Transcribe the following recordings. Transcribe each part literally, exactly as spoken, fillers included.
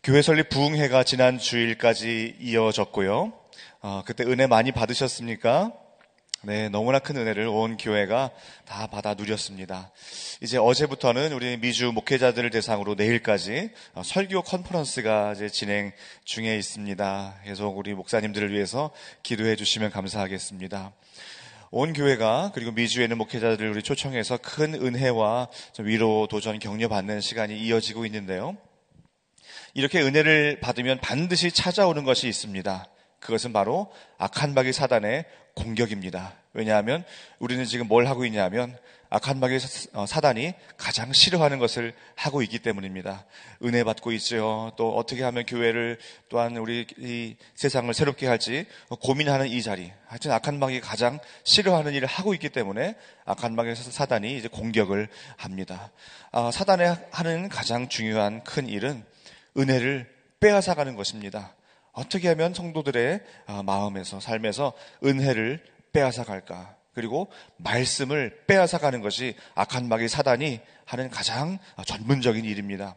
교회 설립 부흥회가 지난 주일까지 이어졌고요. 어, 그때 은혜 많이 받으셨습니까? 네, 너무나 큰 은혜를 온 교회가 다 받아 누렸습니다. 이제 어제부터는 우리 미주 목회자들을 대상으로 내일까지 설교 컨퍼런스가 이제 진행 중에 있습니다. 계속 우리 목사님들을 위해서 기도해 주시면 감사하겠습니다. 온 교회가 그리고 미주에 있는 목회자들을 우리 초청해서 큰 은혜와 위로 도전 격려받는 시간이 이어지고 있는데요. 이렇게 은혜를 받으면 반드시 찾아오는 것이 있습니다. 그것은 바로 악한 마귀 사단의 공격입니다. 왜냐하면 우리는 지금 뭘 하고 있냐면 악한 마귀 사단이 가장 싫어하는 것을 하고 있기 때문입니다. 은혜 받고 있죠. 또 어떻게 하면 교회를 또한 우리 이 세상을 새롭게 할지 고민하는 이 자리. 하여튼 악한 마귀가 가장 싫어하는 일을 하고 있기 때문에 악한 마귀 사단이 이제 공격을 합니다. 아, 사단이 하는 가장 중요한 큰 일은 은혜를 빼앗아가는 것입니다. 어떻게 하면 성도들의 마음에서 삶에서 은혜를 빼앗아갈까? 그리고 말씀을 빼앗아가는 것이 악한 마귀 사단이 하는 가장 전문적인 일입니다.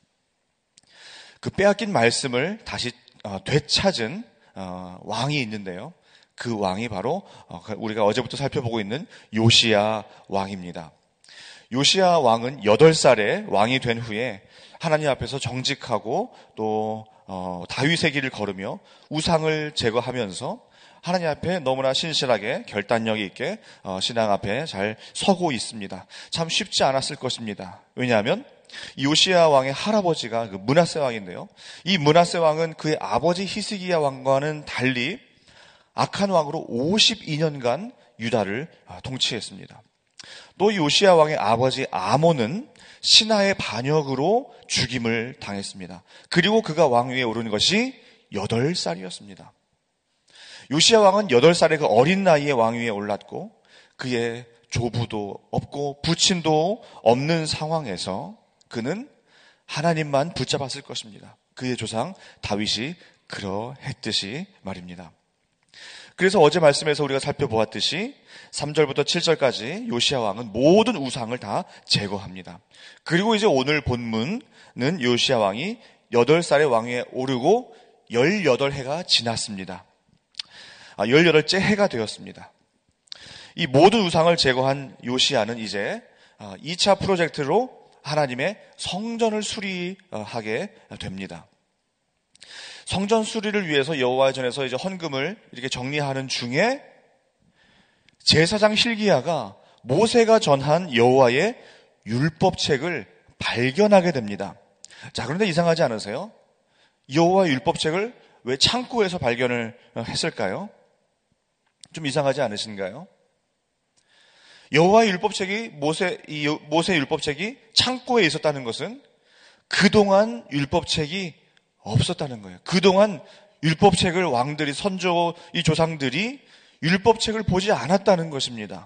그 빼앗긴 말씀을 다시 되찾은 왕이 있는데요. 그 왕이 바로 우리가 어제부터 살펴보고 있는 요시야 왕입니다. 요시야 왕은 여덟 살에 왕이 된 후에 하나님 앞에서 정직하고 또 어, 다윗의 길을 걸으며 우상을 제거하면서 하나님 앞에 너무나 신실하게 결단력 있게 어, 신앙 앞에 잘 서고 있습니다. 참 쉽지 않았을 것입니다. 왜냐하면 요시야 왕의 할아버지가 그 므낫세 왕인데요. 이 므낫세 왕은 그의 아버지 히스기야 왕과는 달리 악한 왕으로 오십이 년간 유다를 통치했습니다. 또 요시야 왕의 아버지 아몬은 신하의 반역으로 죽임을 당했습니다. 그리고 그가 왕위에 오른 것이 여덟 살이었습니다. 요시야 왕은 여덟 살의 그 어린 나이에 왕위에 올랐고 그의 조부도 없고 부친도 없는 상황에서 그는 하나님만 붙잡았을 것입니다. 그의 조상 다윗이 그러했듯이 말입니다. 그래서 어제 말씀에서 우리가 살펴보았듯이 삼 절부터 칠 절까지 요시야 왕은 모든 우상을 다 제거합니다. 그리고 이제 오늘 본문은 요시야 왕이 여덟 살의 왕위에 오르고 열여덟 해가 지났습니다. 아, 열여덟째 해가 되었습니다. 이 모든 우상을 제거한 요시야는 이제 이 차 프로젝트로 하나님의 성전을 수리하게 됩니다. 성전 수리를 위해서 여호와의 전에서 이제 헌금을 이렇게 정리하는 중에 제사장 hil기야가 모세가 전한 여호와의 율법책을 발견하게 됩니다. 자, 그런데 이상하지 않으세요? 여호와의 율법책을 왜 창고에서 발견을 했을까요? 좀 이상하지 않으신가요? 여호와의 율법책이 모세 이 모세 율법책이 창고에 있었다는 것은 그동안 율법책이 없었다는 거예요. 그동안 율법책을 왕들이 선조 이 조상들이 율법책을 보지 않았다는 것입니다.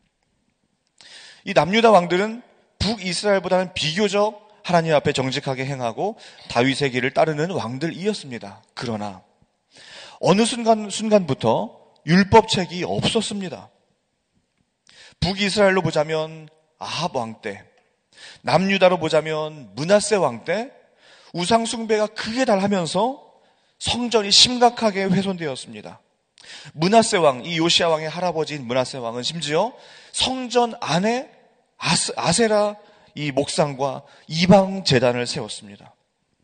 이 남유다 왕들은 북이스라엘보다는 비교적 하나님 앞에 정직하게 행하고 다윗의 길을 따르는 왕들이었습니다. 그러나 어느 순간, 순간부터 율법책이 없었습니다. 북이스라엘로 보자면 아합 왕 때, 남유다로 보자면 므낫세 왕 때 우상 숭배가 크게 달하면서 성전이 심각하게 훼손되었습니다. 므낫세 왕, 이 요시야 왕의 할아버지인 므낫세 왕은 심지어 성전 안에 아스, 아세라 이 목상과 이방 제단을 세웠습니다.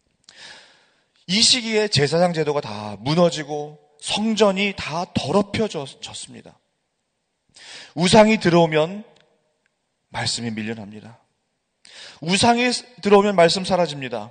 이 시기에 제사장 제도가 다 무너지고 성전이 다 더럽혀졌습니다. 우상이 들어오면 말씀이 밀려납니다. 우상이 들어오면 말씀 사라집니다.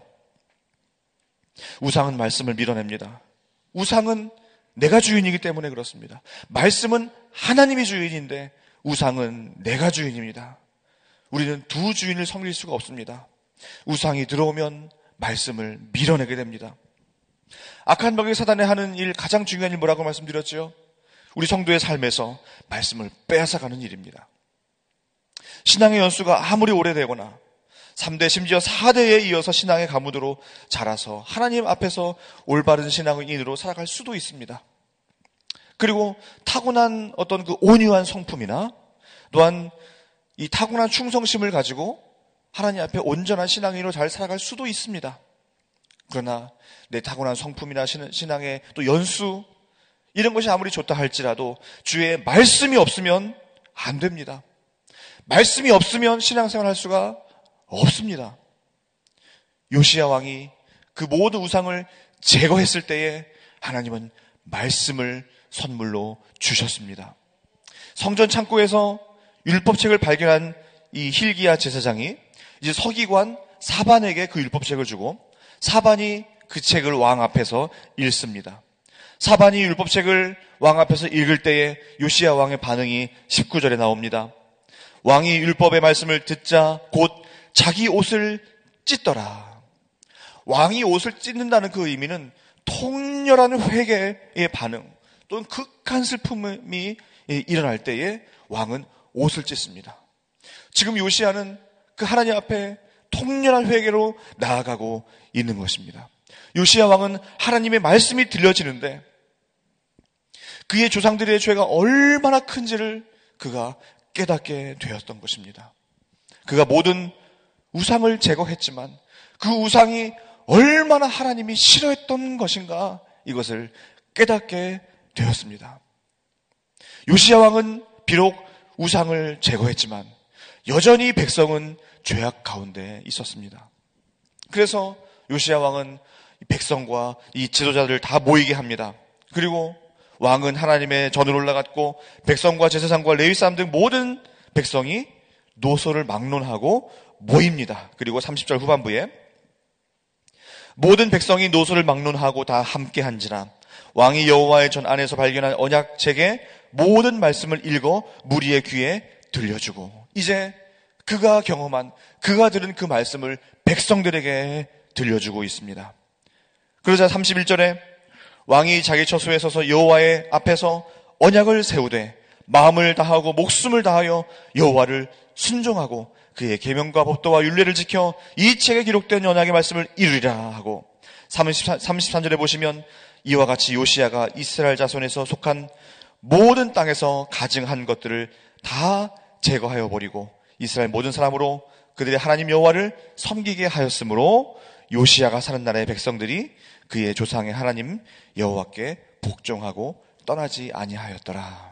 우상은 말씀을 밀어냅니다. 우상은 내가 주인이기 때문에 그렇습니다. 말씀은 하나님이 주인인데 우상은 내가 주인입니다. 우리는 두 주인을 섬길 수가 없습니다. 우상이 들어오면 말씀을 밀어내게 됩니다. 악한 마귀 사단이 하는 일, 가장 중요한 일 뭐라고 말씀드렸죠? 우리 성도의 삶에서 말씀을 빼앗아가는 일입니다. 신앙의 연수가 아무리 오래되거나 삼 대 심지어 사 대에 이어서 신앙의 가문으로 자라서 하나님 앞에서 올바른 신앙인으로 살아갈 수도 있습니다. 그리고 타고난 어떤 그 온유한 성품이나 또한 이 타고난 충성심을 가지고 하나님 앞에 온전한 신앙인으로 잘 살아갈 수도 있습니다. 그러나 내 타고난 성품이나 신앙의 또 연수, 이런 것이 아무리 좋다 할지라도 주의 말씀이 없으면 안 됩니다. 말씀이 없으면 신앙생활 할 수가 없습니다. 요시야 왕이 그 모든 우상을 제거했을 때에 하나님은 말씀을 선물로 주셨습니다. 성전 창고에서 율법책을 발견한 이 hil기야 제사장이 이제 서기관 사반에게 그 율법책을 주고 사반이 그 책을 왕 앞에서 읽습니다. 사반이 율법책을 왕 앞에서 읽을 때에 요시야 왕의 반응이 십구 절에 나옵니다. 왕이 율법의 말씀을 듣자 곧 자기 옷을 찢더라. 왕이 옷을 찢는다는 그 의미는 통렬한 회개의 반응 또는 극한 슬픔이 일어날 때에 왕은 옷을 찢습니다. 지금 요시야는 그 하나님 앞에 통렬한 회개로 나아가고 있는 것입니다. 요시야 왕은 하나님의 말씀이 들려지는데 그의 조상들의 죄가 얼마나 큰지를 그가 깨닫게 되었던 것입니다. 그가 모든 우상을 제거했지만 그 우상이 얼마나 하나님이 싫어했던 것인가, 이것을 깨닫게 되었습니다. 요시야 왕은 비록 우상을 제거했지만 여전히 백성은 죄악 가운데 있었습니다. 그래서 요시야 왕은 백성과 이 지도자들을 다 모이게 합니다. 그리고 왕은 하나님의 전으로 올라갔고 백성과 제사장과 레위 사람 등 모든 백성이 노소를 막론하고 모입니다. 그리고 삼십 절 후반부에 모든 백성이 노소를 막론하고 다 함께 한지라 왕이 여호와의 전 안에서 발견한 언약책의 모든 말씀을 읽어 무리의 귀에 들려주고, 이제 그가 경험한, 그가 들은 그 말씀을 백성들에게 들려주고 있습니다. 그러자 삼십일 절에 왕이 자기 처소에 서서 여호와의 앞에서 언약을 세우되 마음을 다하고 목숨을 다하여 여호와를 순종하고 그의 계명과 법도와 율례를 지켜 이 책에 기록된 언약의 말씀을 이루리라 하고, 삼십삼 절에 보시면 이와 같이 요시야가 이스라엘 자손에서 속한 모든 땅에서 가증한 것들을 다 제거하여 버리고 이스라엘 모든 사람으로 그들의 하나님 여호와를 섬기게 하였으므로 요시야가 사는 나라의 백성들이 그의 조상의 하나님 여호와께 복종하고 떠나지 아니하였더라.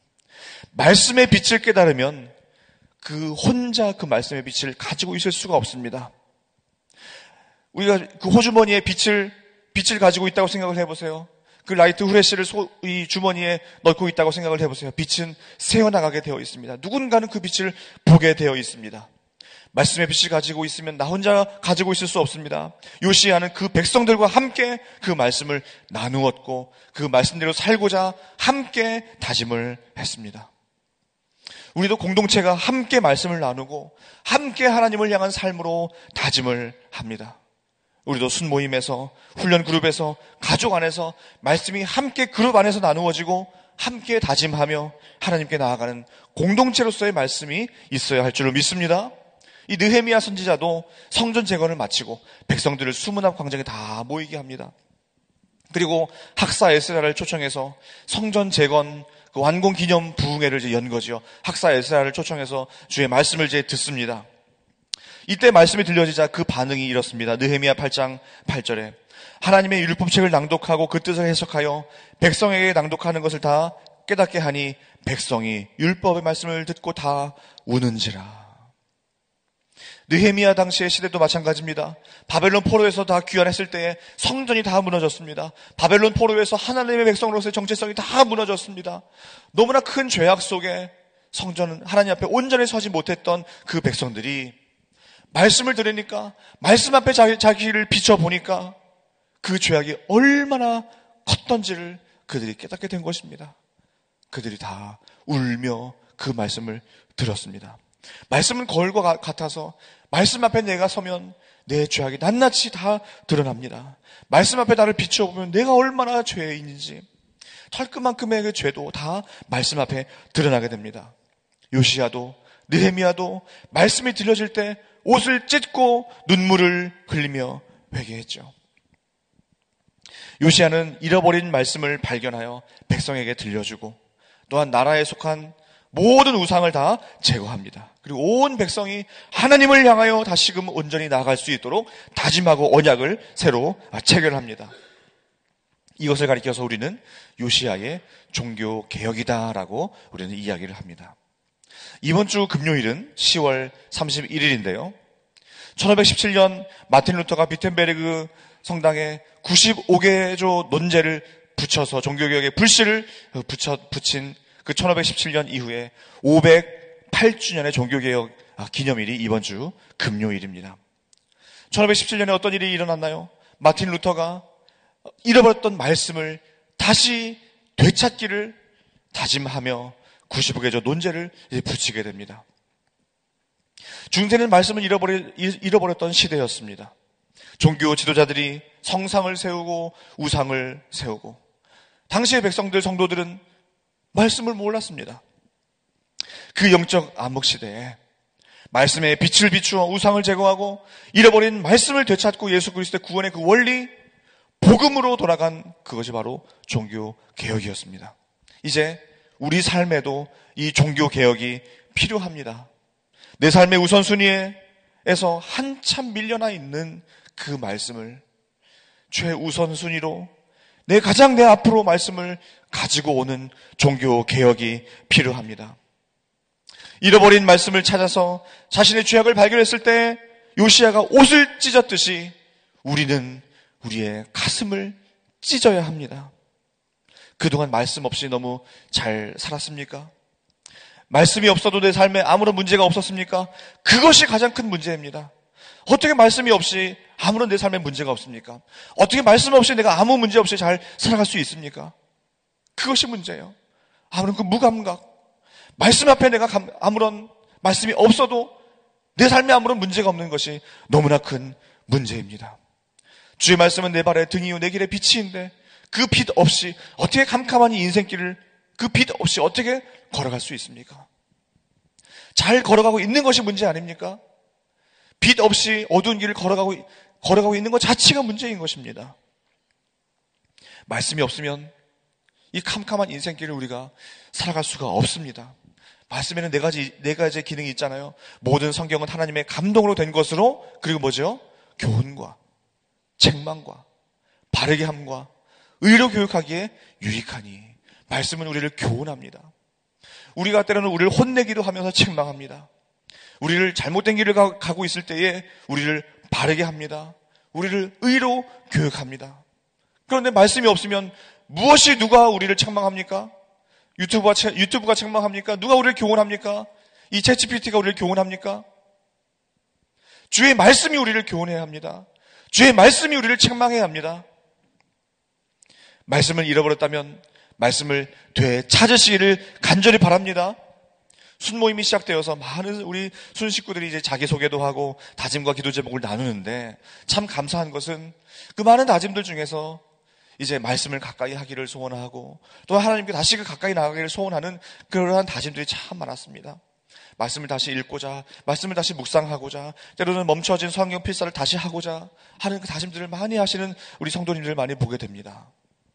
말씀의 빛을 깨달으면 그 혼자 그 말씀의 빛을 가지고 있을 수가 없습니다. 우리가 그 호주머니에 빛을 빛을 가지고 있다고 생각을 해보세요. 그 라이트 후레쉬를 소, 이 주머니에 넣고 있다고 생각을 해보세요. 빛은 새어나가게 되어 있습니다. 누군가는 그 빛을 보게 되어 있습니다. 말씀의 빛을 가지고 있으면 나 혼자 가지고 있을 수 없습니다. 요시야는 그 백성들과 함께 그 말씀을 나누었고 그 말씀대로 살고자 함께 다짐을 했습니다. 우리도 공동체가 함께 말씀을 나누고 함께 하나님을 향한 삶으로 다짐을 합니다. 우리도 순모임에서, 훈련 그룹에서, 가족 안에서 말씀이 함께 그룹 안에서 나누어지고 함께 다짐하며 하나님께 나아가는 공동체로서의 말씀이 있어야 할 줄로 믿습니다. 이 느헤미야 선지자도 성전 재건을 마치고 백성들을 수문 앞 광장에 다 모이게 합니다. 그리고 학사 에스라를 초청해서 성전 재건 그 완공 기념 부흥회를 이제 연 거죠. 학사 에스라를 초청해서 주의 말씀을 이제 듣습니다. 이때 말씀이 들려지자 그 반응이 이렇습니다. 느헤미야 팔 장 팔 절에 하나님의 율법책을 낭독하고 그 뜻을 해석하여 백성에게 낭독하는 것을 다 깨닫게 하니 백성이 율법의 말씀을 듣고 다 우는지라. 느헤미야 당시의 시대도 마찬가지입니다. 바벨론 포로에서 다 귀환했을 때에 성전이 다 무너졌습니다. 바벨론 포로에서 하나님의 백성으로서의 정체성이 다 무너졌습니다. 너무나 큰 죄악 속에 성전은 하나님 앞에 온전히 서지 못했던 그 백성들이 말씀을 들으니까, 말씀 앞에 자기, 자기를 비춰보니까 그 죄악이 얼마나 컸던지를 그들이 깨닫게 된 것입니다. 그들이 다 울며 그 말씀을 들었습니다. 말씀은 거울과 같아서 말씀 앞에 내가 서면 내 죄악이 낱낱이 다 드러납니다. 말씀 앞에 나를 비춰보면 내가 얼마나 죄인인지 털끝만큼의 그 죄도 다 말씀 앞에 드러나게 됩니다. 요시야도 느헤미야도 말씀이 들려질 때 옷을 찢고 눈물을 흘리며 회개했죠. 요시야는 잃어버린 말씀을 발견하여 백성에게 들려주고 또한 나라에 속한 모든 우상을 다 제거합니다. 그리고 온 백성이 하나님을 향하여 다시금 온전히 나아갈 수 있도록 다짐하고 언약을 새로 체결합니다. 이것을 가리켜서 우리는 요시야의 종교 개혁이다라고 우리는 이야기를 합니다. 이번 주 금요일은 시월 삼십일 일인데요. 천오백십칠 년 마틴 루터가 비텐베르그 성당에 구십오 개조 논제를 붙여서 종교개혁의 불씨를 붙여, 붙인 그 천오백십칠 년 이후에 오백팔 주년의 종교개혁 기념일이 이번 주 금요일입니다. 천오백십칠 년에 어떤 일이 일어났나요? 마틴 루터가 잃어버렸던 말씀을 다시 되찾기를 다짐하며 구십오 개조 논제를 붙이게 됩니다. 중세는 말씀을 잃어버리, 잃어버렸던 시대였습니다. 종교 지도자들이 성상을 세우고 우상을 세우고 당시의 백성들, 성도들은 말씀을 몰랐습니다. 그 영적 암흑 시대에 말씀의 빛을 비추어 우상을 제거하고 잃어버린 말씀을 되찾고 예수 그리스도의 구원의 그 원리, 복음으로 돌아간 그것이 바로 종교 개혁이었습니다. 이제 우리 삶에도 이 종교 개혁이 필요합니다. 내 삶의 우선순위에서 한참 밀려나 있는 그 말씀을 최우선순위로 내 가장 내 앞으로 말씀을 가지고 오는 종교 개혁이 필요합니다. 잃어버린 말씀을 찾아서 자신의 죄악을 발견했을 때 요시야가 옷을 찢었듯이 우리는 우리의 가슴을 찢어야 합니다. 그동안 말씀 없이 너무 잘 살았습니까? 말씀이 없어도 내 삶에 아무런 문제가 없었습니까? 그것이 가장 큰 문제입니다. 어떻게 말씀이 없이 아무런 내 삶에 문제가 없습니까? 어떻게 말씀 없이 내가 아무 문제 없이 잘 살아갈 수 있습니까? 그것이 문제예요. 아무런 그 무감각. 말씀 앞에 내가 아무런 말씀이 없어도 내 삶에 아무런 문제가 없는 것이 너무나 큰 문제입니다. 주의 말씀은 내 발의 등이요 내 길의 빛인데 그 빛 없이 어떻게 캄캄한 이 인생길을 그 빛 없이 어떻게 걸어갈 수 있습니까? 잘 걸어가고 있는 것이 문제 아닙니까? 빛 없이 어두운 길을 걸어가고, 걸어가고 있는 것 자체가 문제인 것입니다. 말씀이 없으면 이 캄캄한 인생길을 우리가 살아갈 수가 없습니다. 말씀에는 네 가지, 네 가지의 기능이 있잖아요. 모든 성경은 하나님의 감동으로 된 것으로, 그리고 뭐죠? 교훈과, 책망과, 바르게 함과, 의로 교육하기에 유익하니. 말씀은 우리를 교훈합니다. 우리가 때로는 우리를 혼내기도 하면서 책망합니다. 우리를 잘못된 길을 가고 있을 때에 우리를 바르게 합니다. 우리를 의로 교육합니다. 그런데 말씀이 없으면 무엇이 누가 우리를 책망합니까? 유튜브가, 유튜브가 책망합니까? 누가 우리를 교훈합니까? 이 챗지피티가 우리를 교훈합니까? 주의 말씀이 우리를 교훈해야 합니다. 주의 말씀이 우리를 책망해야 합니다. 말씀을 잃어버렸다면 말씀을 되찾으시기를 간절히 바랍니다. 순모임이 시작되어서 많은 우리 순 식구들이 이제 자기소개도 하고 다짐과 기도 제목을 나누는데 참 감사한 것은 그 많은 다짐들 중에서 이제 말씀을 가까이 하기를 소원하고 또 하나님께 다시 그 가까이 나가기를 소원하는 그러한 다짐들이 참 많았습니다. 말씀을 다시 읽고자, 말씀을 다시 묵상하고자, 때로는 멈춰진 성경 필사를 다시 하고자 하는 그 다짐들을 많이 하시는 우리 성도님들 많이 보게 됩니다.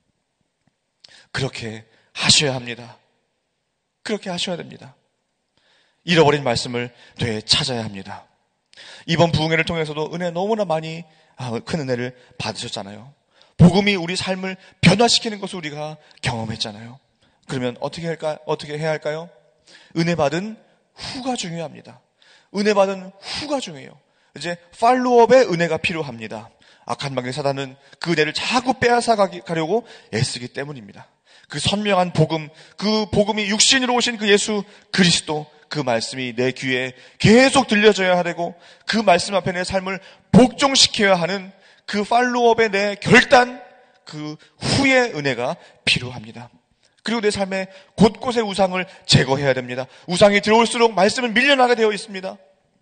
그렇게 하셔야 합니다. 그렇게 하셔야 됩니다. 잃어버린 말씀을 되찾아야 합니다. 이번 부흥회를 통해서도 은혜 너무나 많이 큰 은혜를 받으셨잖아요. 복음이 우리 삶을 변화시키는 것을 우리가 경험했잖아요. 그러면 어떻게 할까, 어떻게 해야 할까요? 은혜 받은 후가 중요합니다. 은혜 받은 후가 중요해요. 이제 팔로업의 은혜가 필요합니다. 악한 방의 사단은 그 은혜를 자꾸 빼앗아 가려고 애쓰기 때문입니다. 그 선명한 복음, 그 복음이 육신으로 오신 그 예수 그리스도, 그 말씀이 내 귀에 계속 들려져야 되고 그 말씀 앞에 내 삶을 복종시켜야 하는 그 팔로업의 내 결단, 그 후의 은혜가 필요합니다. 그리고 내 삶의 곳곳에 우상을 제거해야 됩니다. 우상이 들어올수록 말씀은 밀려나게 되어 있습니다.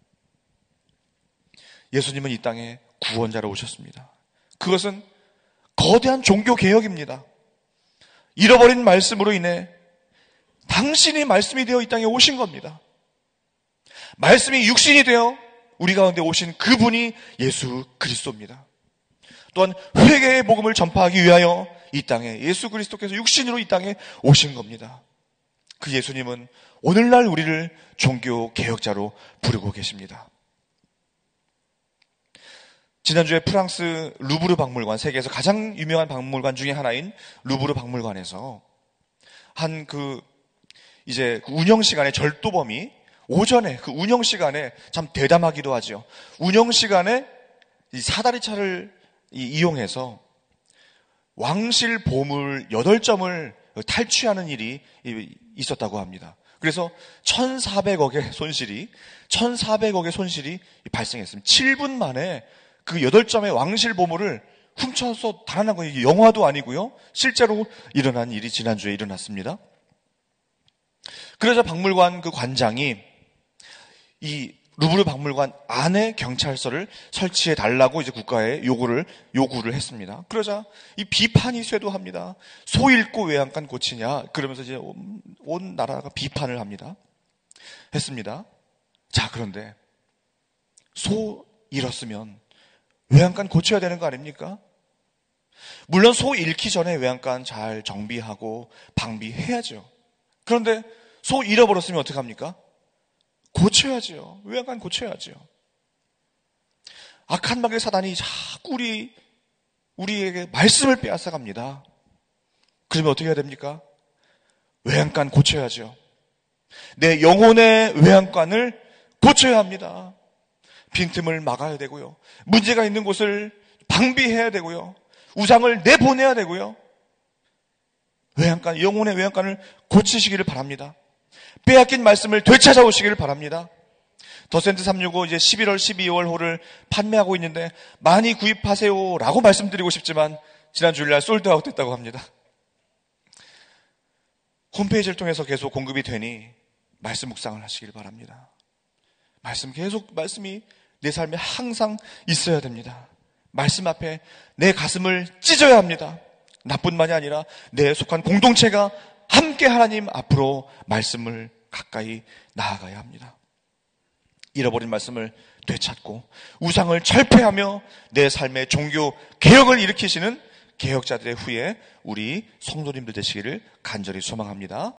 예수님은 이 땅에 구원자로 오셨습니다. 그것은 거대한 종교 개혁입니다. 잃어버린 말씀으로 인해 당신이 말씀이 되어 이 땅에 오신 겁니다. 말씀이 육신이 되어 우리 가운데 오신 그분이 예수 그리스도입니다. 또한 회개의 복음을 전파하기 위하여 이 땅에 예수 그리스도께서 육신으로 이 땅에 오신 겁니다. 그 예수님은 오늘날 우리를 종교 개혁자로 부르고 계십니다. 지난주에 프랑스 루브르 박물관, 세계에서 가장 유명한 박물관 중에 하나인 루브르 박물관에서 한 그 이제 운영 시간에 절도범이 오전에 그 운영 시간에 참 대담하기도 하죠. 운영 시간에 이 사다리차를 이용해서 왕실 보물 여덟 점을 탈취하는 일이 있었다고 합니다. 그래서 천사백억의 손실이 천사백억의 손실이 발생했습니다. 칠 분 만에 그 여덟 점의 왕실 보물을 훔쳐서 달아난 거, 이게 영화도 아니고요. 실제로 일어난 일이 지난주에 일어났습니다. 그러자 박물관 그 관장이 이 루브르 박물관 안에 경찰서를 설치해 달라고 이제 국가에 요구를 요구를 했습니다. 그러자 이 비판이 쇄도합니다. 소 잃고 외양간 고치냐, 그러면서 이제 온, 온 나라가 비판을 합니다. 했습니다. 자, 그런데 소 잃었으면 외양간 고쳐야 되는 거 아닙니까? 물론 소 잃기 전에 외양간 잘 정비하고 방비해야죠. 그런데 소 잃어버렸으면 어떡합니까? 고쳐야지요. 외양간 고쳐야지요. 악한 마귀의 사단이 자꾸 우리, 우리에게 말씀을 빼앗아갑니다. 그러면 어떻게 해야 됩니까? 외양간 고쳐야죠. 내 영혼의 외양간을 고쳐야 합니다. 빈틈을 막아야 되고요. 문제가 있는 곳을 방비해야 되고요. 우상을 내보내야 되고요. 외양간, 영혼의 외양간을 고치시기를 바랍니다. 빼앗긴 말씀을 되찾아오시기를 바랍니다. 더센트 삼백육십오 이제 십일월, 십이월호를 판매하고 있는데 많이 구입하세요 라고 말씀드리고 싶지만 지난 주일날 솔드아웃 됐다고 합니다. 홈페이지를 통해서 계속 공급이 되니 말씀 묵상을 하시길 바랍니다. 말씀 계속, 말씀이 내 삶에 항상 있어야 됩니다. 말씀 앞에 내 가슴을 찢어야 합니다. 나뿐만이 아니라 내 속한 공동체가 함께 하나님 앞으로 말씀을 가까이 나아가야 합니다. 잃어버린 말씀을 되찾고 우상을 철폐하며 내 삶의 종교 개혁을 일으키시는 개혁자들의 후에 우리 성도님들 되시기를 간절히 소망합니다.